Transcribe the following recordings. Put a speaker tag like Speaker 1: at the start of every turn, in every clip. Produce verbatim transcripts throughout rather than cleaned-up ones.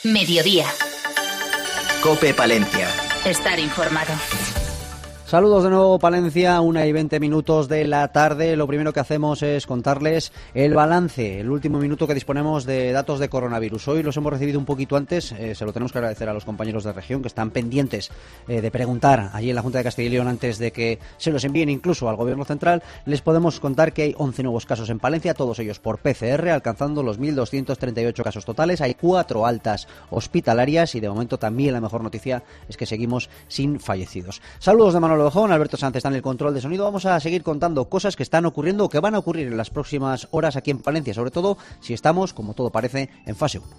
Speaker 1: Mediodía.
Speaker 2: COPE Palencia.
Speaker 1: Estar informado.
Speaker 3: Saludos de nuevo, Palencia, una y veinte minutos de la tarde. Lo primero que hacemos es contarles el balance, el último minuto que disponemos de datos de coronavirus. Hoy los hemos recibido un poquito antes, eh, se lo tenemos que agradecer a los compañeros de región que están pendientes eh, de preguntar allí en la Junta de Castilla y León antes de que se los envíen incluso al Gobierno Central. Les podemos contar que hay once nuevos casos en Palencia, todos ellos por P C R, alcanzando los mil doscientos treinta y ocho casos totales. Hay cuatro altas hospitalarias y de momento también la mejor noticia es que seguimos sin fallecidos. Saludos de Manolo Bejón, Alberto Sánchez está en el control de sonido. Vamos a seguir contando cosas que están ocurriendo o que van a ocurrir en las próximas horas aquí en Palencia, sobre todo si estamos, como todo parece, en fase uno.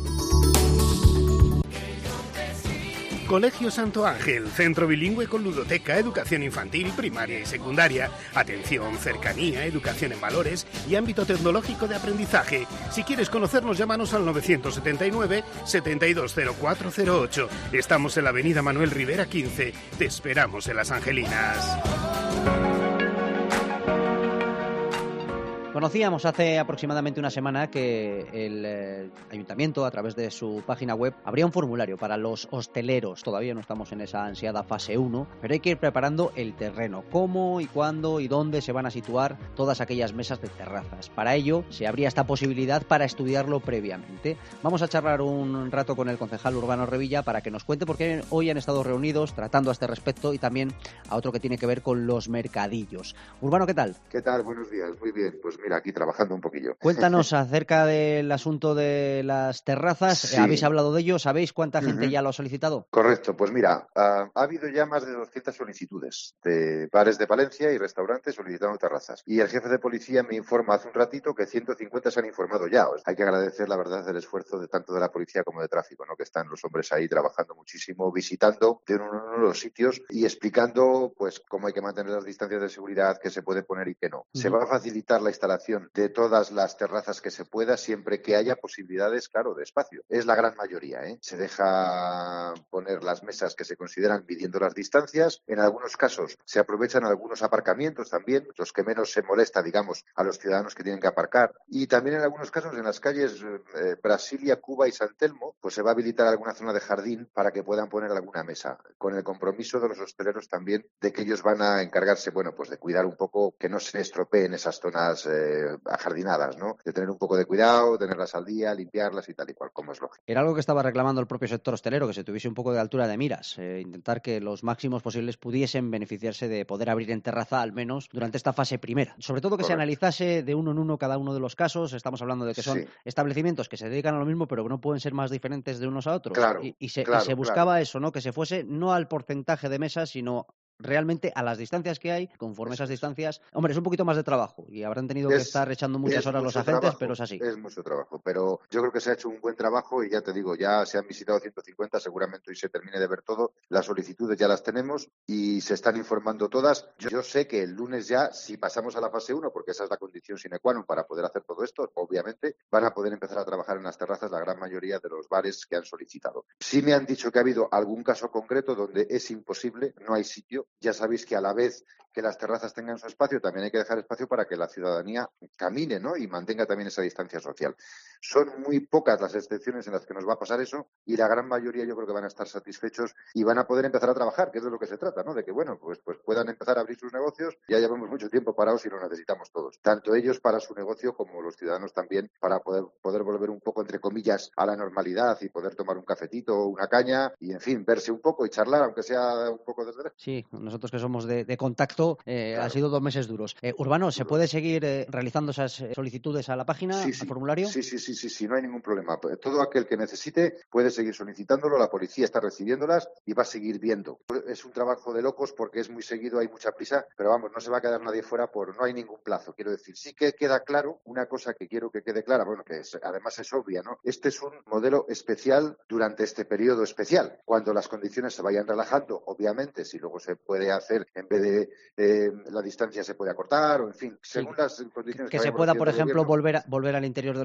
Speaker 4: Colegio Santo Ángel, centro bilingüe con ludoteca, educación infantil, primaria y secundaria, atención, cercanía, educación en valores y ámbito tecnológico de aprendizaje. Si quieres conocernos, llámanos al nueve siete nueve, siete dos cero cuatro cero ocho. Estamos en la avenida Manuel Rivera quince. Te esperamos en Las Angelinas.
Speaker 3: Conocíamos hace aproximadamente una semana que el eh, Ayuntamiento, a través de su página web, abría un formulario para los hosteleros. Todavía no estamos en esa ansiada fase uno, pero hay que ir preparando el terreno. ¿Cómo y cuándo y dónde se van a situar todas aquellas mesas de terrazas? Para ello, se abría esta posibilidad para estudiarlo previamente. Vamos a charlar un rato con el concejal Urbano Revilla para que nos cuente por qué hoy han estado reunidos tratando a este respecto y también a otro que tiene que ver con los mercadillos. Urbano, ¿qué tal?
Speaker 5: ¿Qué tal? Buenos días. Muy bien. Pues mira, aquí trabajando un poquillo.
Speaker 3: Cuéntanos acerca del asunto de las terrazas.
Speaker 5: Sí.
Speaker 3: ¿Habéis hablado de ello? ¿Sabéis cuánta gente
Speaker 5: Uh-huh.
Speaker 3: ya lo ha solicitado?
Speaker 5: Correcto. Pues mira, uh, ha habido ya más de doscientas solicitudes de bares de Palencia y restaurantes solicitando terrazas. Y el jefe de policía me informa hace un ratito que ciento cincuenta se han informado ya. O sea, hay que agradecer, la verdad, el esfuerzo de tanto de la policía como de tráfico, ¿no? Que están los hombres ahí trabajando muchísimo, visitando de uno de los sitios y explicando pues cómo hay que mantener las distancias de seguridad, qué se puede poner y qué no. Uh-huh. Se va a facilitar la instalación de todas las terrazas que se pueda, siempre que haya posibilidades, claro, de espacio. Es la gran mayoría, ¿eh? Se deja poner las mesas que se consideran midiendo las distancias. En algunos casos se aprovechan algunos aparcamientos también, los que menos se molesta, digamos, a los ciudadanos que tienen que aparcar. Y también en algunos casos en las calles eh, Brasilia, Cuba y San Telmo, pues se va a habilitar alguna zona de jardín para que puedan poner alguna mesa, con el compromiso de los hosteleros también de que ellos van a encargarse, bueno, pues de cuidar un poco que no se estropeen esas zonas eh, jardinadas, ¿no? De tener un poco de cuidado, tenerlas al día, limpiarlas y tal y cual, como es lógico.
Speaker 3: Era algo que estaba reclamando el propio sector hostelero, que se tuviese un poco de altura de miras, eh, intentar que los máximos posibles pudiesen beneficiarse de poder abrir en terraza al menos durante esta fase primera. Sobre todo que Correcto. Se analizase de uno en uno cada uno de los casos. Estamos hablando de que son sí. establecimientos que se dedican a lo mismo, pero que no pueden ser más diferentes de unos a otros.
Speaker 5: Claro,
Speaker 3: y, y, se,
Speaker 5: claro,
Speaker 3: y se buscaba
Speaker 5: claro.
Speaker 3: eso, ¿no? Que se fuese no al porcentaje de mesas, sino realmente a las distancias que hay, conforme
Speaker 5: Eso
Speaker 3: esas
Speaker 5: es.
Speaker 3: distancias, hombre, es un poquito más de trabajo y habrán tenido
Speaker 5: es,
Speaker 3: que estar echando muchas horas los agentes,
Speaker 5: trabajo,
Speaker 3: pero es así.
Speaker 5: Es mucho trabajo, pero yo creo que se ha hecho un buen trabajo y ya te digo, ya se han visitado ciento cincuenta, seguramente hoy se termine de ver todo, las solicitudes ya las tenemos y se están informando todas. Yo, yo sé que el lunes ya, si pasamos a la fase uno, porque esa es la condición sine qua non para poder hacer todo esto, obviamente van a poder empezar a trabajar en las terrazas la gran mayoría de los bares que han solicitado. Sí me han dicho que ha habido algún caso concreto donde es imposible, no hay sitio. Ya sabéis que a la vez que las terrazas tengan su espacio, también hay que dejar espacio para que la ciudadanía camine, ¿no? Y mantenga también esa distancia social. Son muy pocas las excepciones en las que nos va a pasar eso y la gran mayoría yo creo que van a estar satisfechos y van a poder empezar a trabajar, que es de lo que se trata, ¿no? De que, bueno, pues, pues puedan empezar a abrir sus negocios. Ya llevamos mucho tiempo parados y lo necesitamos todos. Tanto ellos para su negocio como los ciudadanos también para poder, poder volver un poco, entre comillas, a la normalidad y poder tomar un cafetito o una caña y, en fin, verse un poco y charlar, aunque sea un poco desde lejos.
Speaker 3: Sí, nosotros que somos de, de contacto, eh,
Speaker 5: claro.
Speaker 3: Han sido dos meses duros. Eh, Urbano, ¿se puede seguir eh, realizando esas solicitudes a la página,
Speaker 5: sí, sí.
Speaker 3: al formulario?
Speaker 5: Sí, sí, sí, sí, sí, no hay ningún problema. Todo aquel que necesite puede seguir solicitándolo, la policía está recibiéndolas y va a seguir viendo. Es un trabajo de locos porque es muy seguido, hay mucha prisa, pero vamos, no se va a quedar nadie fuera por no hay ningún plazo. Quiero decir, sí que queda claro una cosa que quiero que quede clara, bueno, que es, además es obvia, ¿no? Este es un modelo especial durante este periodo especial. Cuando las condiciones se vayan relajando, obviamente, si luego se puede hacer, en vez de eh, la distancia se puede acortar, o en fin, según sí. las condiciones
Speaker 3: que,
Speaker 5: que
Speaker 3: se pueda, por ejemplo,
Speaker 5: gobierno,
Speaker 3: volver a, volver al interior de los bares,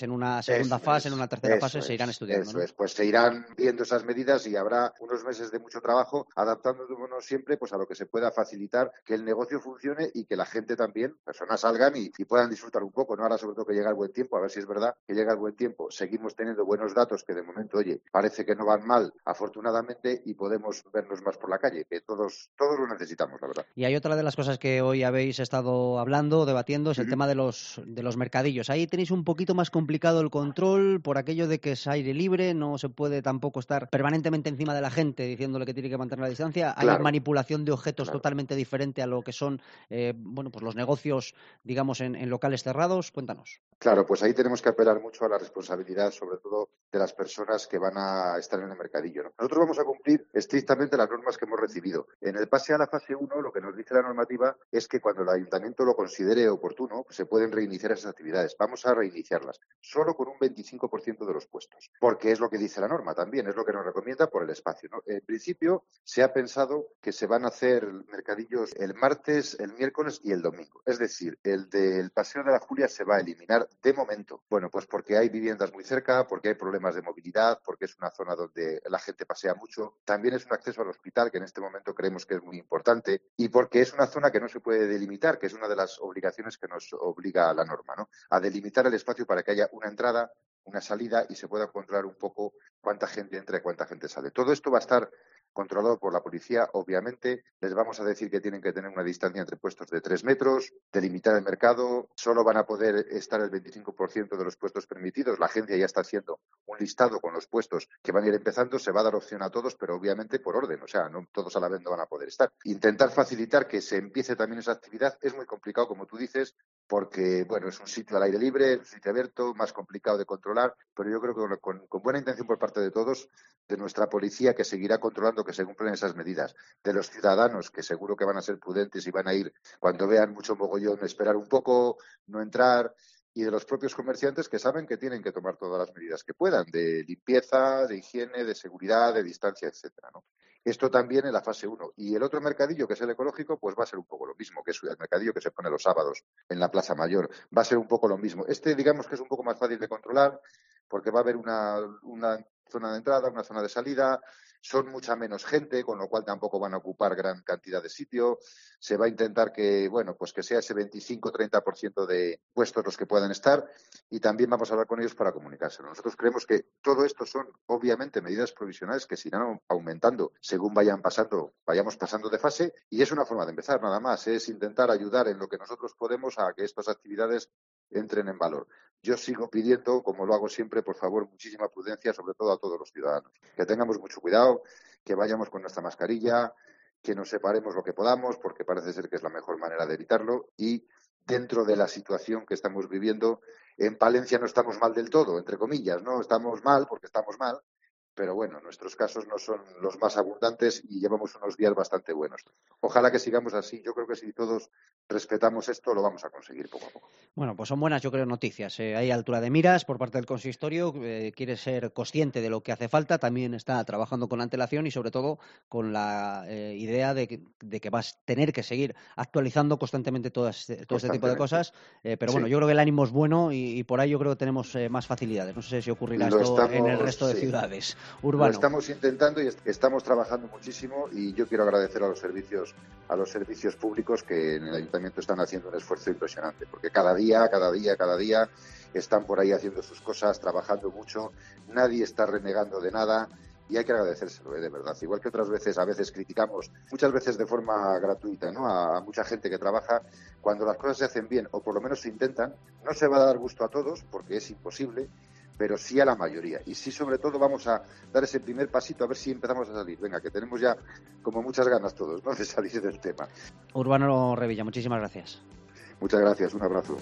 Speaker 3: en una segunda
Speaker 5: eso
Speaker 3: fase,
Speaker 5: es,
Speaker 3: en una tercera
Speaker 5: eso
Speaker 3: fase,
Speaker 5: es,
Speaker 3: se irán estudiando.
Speaker 5: Eso
Speaker 3: ¿no?
Speaker 5: es, pues se irán viendo esas medidas y habrá unos meses de mucho trabajo adaptándonos siempre pues a lo que se pueda facilitar que el negocio funcione y que la gente también, personas salgan y, y puedan disfrutar un poco, ¿no? Ahora sobre todo que llega el buen tiempo, a ver si es verdad que llega el buen tiempo. Seguimos teniendo buenos datos que de momento, oye, parece que no van mal, afortunadamente, y podemos vernos más por la calle, que todos, todos lo necesitamos, la verdad.
Speaker 3: Y hay otra de las cosas que hoy habéis estado hablando, debatiendo, es el
Speaker 5: Uh-huh.
Speaker 3: tema de los, de los mercadillos. Ahí tenéis un poquito más complicado el control por aquello de que es aire libre, no se puede tampoco estar permanentemente encima de la gente diciéndole que tiene que mantener la distancia. Hay
Speaker 5: Claro,
Speaker 3: manipulación de objetos
Speaker 5: claro.
Speaker 3: totalmente diferente a lo que son eh, bueno, pues los negocios, digamos, en, en locales cerrados. Cuéntanos.
Speaker 5: Claro, pues ahí tenemos que apelar mucho a la responsabilidad, sobre todo de las personas que van a estar en el mercadillo, ¿no? Nosotros vamos a cumplir estrictamente las normas que hemos recibido. En el pase a la fase uno, lo que nos dice la normativa es que cuando el ayuntamiento lo considere oportuno, pues se pueden reiniciar esas actividades. Vamos a reiniciarlas, solo con un veinticinco por ciento de los puestos, porque es lo que dice la norma también, es lo que nos recomienda por el espacio, ¿no? En principio, se ha pensado que se van a hacer mercadillos el martes, el miércoles y el domingo. Es decir, el del Paseo de la Julia se va a eliminar de momento. Bueno, pues porque hay viviendas muy cerca, porque hay problemas de movilidad, porque es una zona donde la gente pasea mucho. También es un acceso al hospital, que en este momento creemos que es muy importante, y porque es una zona que no se puede delimitar, que es una de las obligaciones que nos obliga la norma, ¿no? A delimitar el espacio para que haya una entrada, una salida y se pueda controlar un poco cuánta gente entra y cuánta gente sale. Todo esto va a estar controlado por la policía, obviamente. Les vamos a decir que tienen que tener una distancia entre puestos de tres metros, delimitar el mercado, solo van a poder estar el veinticinco por ciento de los puestos permitidos. La agencia ya está haciendo un listado con los puestos que van a ir empezando, se va a dar opción a todos, pero obviamente por orden, o sea, no todos a la vez no van a poder estar. Intentar facilitar que se empiece también esa actividad es muy complicado, como tú dices, porque, bueno, es un sitio al aire libre, es un sitio abierto, más complicado de controlar, pero yo creo que con, con buena intención por parte de todos, de nuestra policía, que seguirá controlando que se cumplen esas medidas, de los ciudadanos, que seguro que van a ser prudentes y van a ir, cuando vean mucho mogollón, esperar un poco, no entrar, y de los propios comerciantes que saben que tienen que tomar todas las medidas que puedan, de limpieza, de higiene, de seguridad, de distancia, etcétera, ¿no? Esto también en la fase uno. Y el otro mercadillo, que es el ecológico, pues va a ser un poco lo mismo, que es el mercadillo que se pone los sábados en la Plaza Mayor. Va a ser un poco lo mismo. Este, digamos que es un poco más fácil de controlar, porque va a haber una, una zona de entrada, una zona de salida, son mucha menos gente, con lo cual tampoco van a ocupar gran cantidad de sitio. Se va a intentar que, bueno, pues que sea ese veinticinco a treinta por ciento de puestos los que puedan estar, y también vamos a hablar con ellos para comunicárselo. Nosotros creemos que todo esto son, obviamente, medidas provisionales que se irán aumentando según vayan pasando, vayamos pasando de fase, y es una forma de empezar, nada más. Es intentar ayudar en lo que nosotros podemos a que estas actividades entren en valor. Yo sigo pidiendo, como lo hago siempre, por favor, muchísima prudencia, sobre todo a todos los ciudadanos. Que tengamos mucho cuidado, que vayamos con nuestra mascarilla, que nos separemos lo que podamos, porque parece ser que es la mejor manera de evitarlo. Y dentro de la situación que estamos viviendo, en Palencia no estamos mal del todo, entre comillas, ¿no? Estamos mal porque estamos mal, pero bueno, nuestros casos no son los más abundantes y llevamos unos días bastante buenos. Ojalá que sigamos así. Yo creo que si todos respetamos esto, lo vamos a conseguir poco a poco.
Speaker 3: Bueno, pues son buenas, yo creo, noticias. Eh, hay altura de miras por parte del consistorio, eh, quiere ser consciente de lo que hace falta, también está trabajando con antelación y sobre todo con la eh, idea de que, de que vas a tener que seguir actualizando constantemente todo este, todo este tipo de cosas. Eh, pero bueno, sí. Yo creo que el ánimo es bueno y, y por ahí yo creo que tenemos eh, más facilidades. No sé si ocurrirá
Speaker 5: lo
Speaker 3: esto
Speaker 5: estamos,
Speaker 3: en el resto de
Speaker 5: sí.
Speaker 3: ciudades. Urbano.
Speaker 5: Lo estamos intentando y estamos trabajando muchísimo, y yo quiero agradecer a los servicios a los servicios públicos que en el ayuntamiento están haciendo un esfuerzo impresionante, porque cada día, cada día, cada día están por ahí haciendo sus cosas, trabajando mucho, nadie está renegando de nada y hay que agradecérselo, ¿eh? De verdad. Igual que otras veces, a veces criticamos, muchas veces de forma gratuita, ¿no?, a, a mucha gente que trabaja. Cuando las cosas se hacen bien, o por lo menos se intentan, no se va a dar gusto a todos, porque es imposible, pero sí a la mayoría. Y sí, sobre todo, vamos a dar ese primer pasito a ver si empezamos a salir. Venga, que tenemos ya como muchas ganas todos, ¿no?, de salir del tema.
Speaker 3: Urbano Revilla, muchísimas gracias.
Speaker 5: Muchas gracias, un abrazo.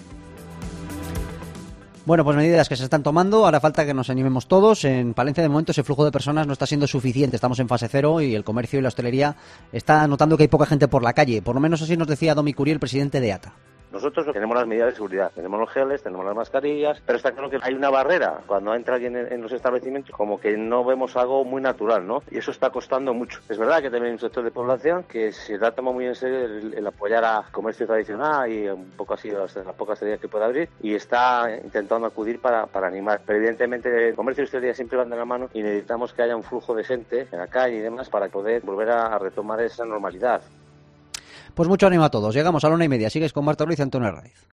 Speaker 3: Bueno, pues medidas que se están tomando, ahora falta que nos animemos todos. En Palencia, de momento, ese flujo de personas no está siendo suficiente. Estamos en fase cero y el comercio y la hostelería está notando que hay poca gente por la calle. Por lo menos así nos decía Domi Curiel, el presidente de A T A.
Speaker 1: Nosotros tenemos las medidas de seguridad, tenemos los geles, tenemos las mascarillas, pero está claro que hay una barrera. Cuando entra alguien en, en los establecimientos, como que no vemos algo muy natural, ¿no? Y eso está costando mucho. Es verdad que también hay un sector de población que se da toma muy en serio el, el apoyar a comercio tradicional y un poco así las, las pocas hostelerías que pueda abrir, y está intentando acudir para, para animar. Pero evidentemente el comercio y hostelería siempre van de la mano y necesitamos que haya un flujo de gente en la calle y demás para poder volver a, a retomar esa normalidad.
Speaker 3: Pues mucho ánimo a todos. Llegamos a la una y media. Sigues con Marta Ruiz y Antonio Herraiz.